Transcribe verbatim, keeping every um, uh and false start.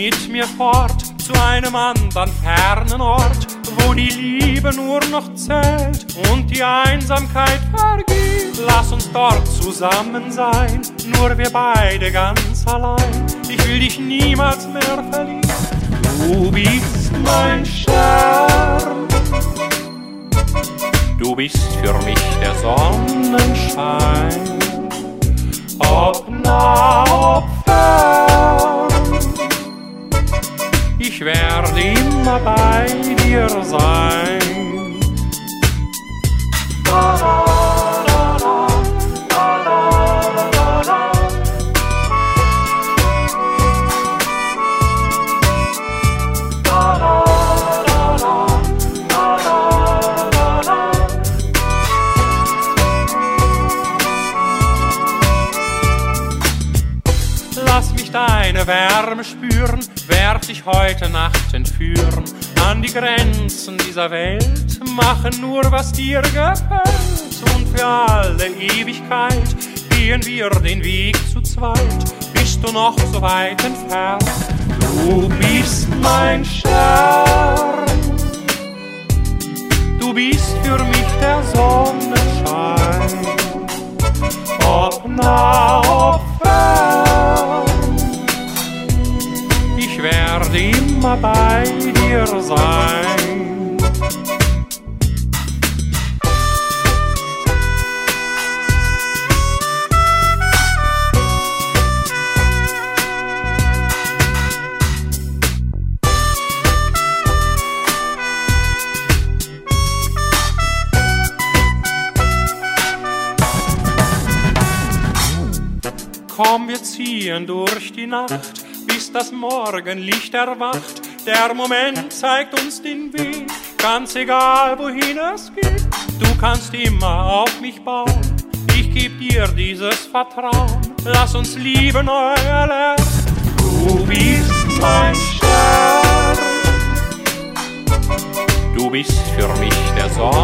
mit mir fort zu einem andern fernen Ort, wo die Liebe nur noch zählt und die Einsamkeit vergeht. Lass uns dort zusammen sein, nur wir beide ganz allein. Ich will dich niemals mehr verlieren. Du bist mein Stern, du bist für mich der Sonnenschein. Ob nah, ob fern, ich werde immer bei dir sein. Da, da, da, da, da, da, da, da. Da, da, da, da, da, da, da. Lass mich deine Wärme spüren, werd dich heute Nacht entführen an die Grenzen dieser Welt, machen nur, was dir gefällt. Und für alle Ewigkeit gehen wir den Weg zu zweit. Bist du noch so weit entfernt? Du bist mein Stern, du bist für mich der Sonnenschein. Ob nah, ob fern, ich werde immer bei dir sein. Komm, wir ziehen durch die Nacht, bis das Morgenlicht erwacht. Der Moment zeigt uns den Weg, ganz egal wohin es geht. Du kannst immer auf mich bauen, ich geb dir dieses Vertrauen. Lass uns Liebe neu erlernen. Du bist mein Stern, du bist für mich der Sonne.